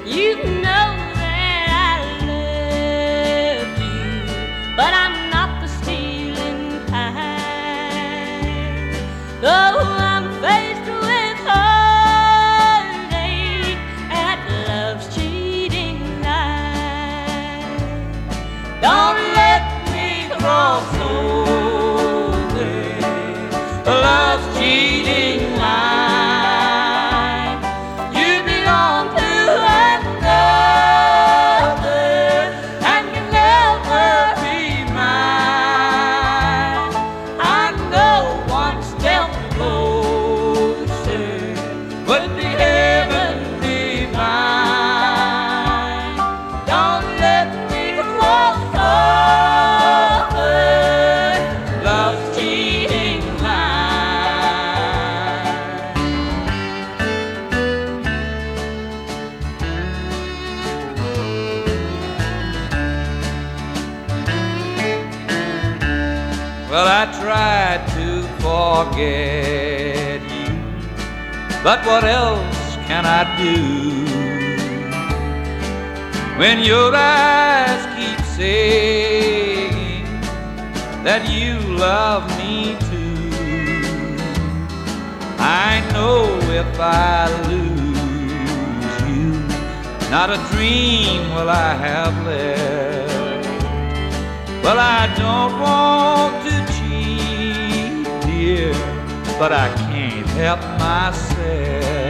You know that I love you, but I'm not the stealing kind. Though I'm faced with heartache at love's cheating line. Don't let me cross over love's cheating line. You belong to another, and you'll never be mine. I know one step closer would be heaven divine. Don't let me cross over love's cheating line. Well, I tried to forget you, but what else can I do when your eyes keep saying that you love me too? I know if I lose you, not a dream will I have left. Well, I don't want to cheat, dear, but I can't help myself.